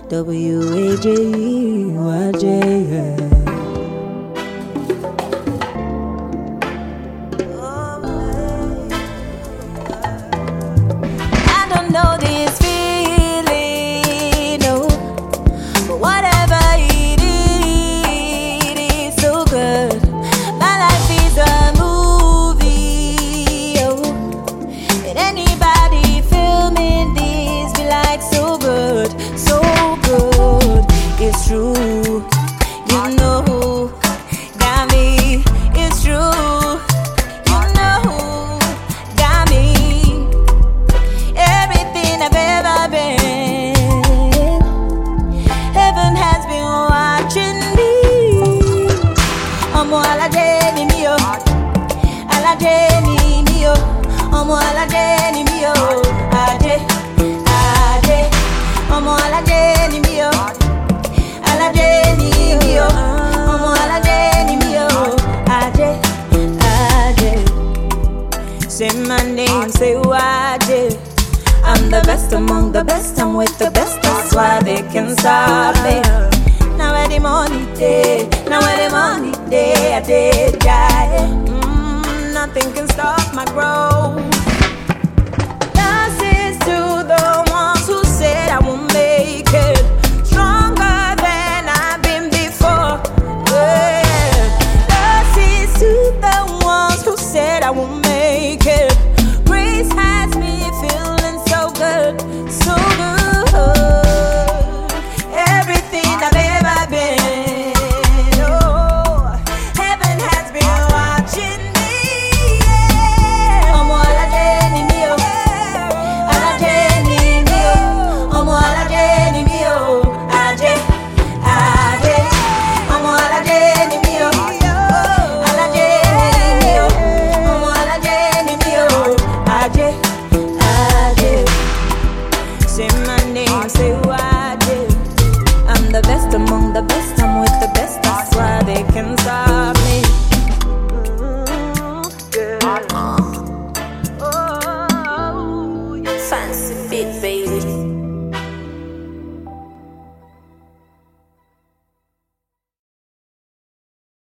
WAJEYJ. It's true, you know who got me. It's true, you know who got me. Everything I've ever been, heaven has been watching me. Omo alaje ni mi o, alaje ni mi o. Omo alaje ni mi o, aje, aje. Omo alaje ni mi o. Say my name, say Waje. I'm the best among the best, I'm with the best, that's why they can stop me. Now where the money day, now where the money day, I did die. Nothing can stop my growth. This is to the ones who said I won't make it. Stronger than I've been before. This is to the ones who said I won't make it. Grace has me feeling so good, so good. Everything I've ever been, oh, heaven has been watching me. Omo alaje ni mi o, alaje ni mi o. Omo alaje ni mi o, aje, aje. Omo alaje ni mi o, alaje ni mi o. Omo alaje ni mi o, aje, aje. Say my name, say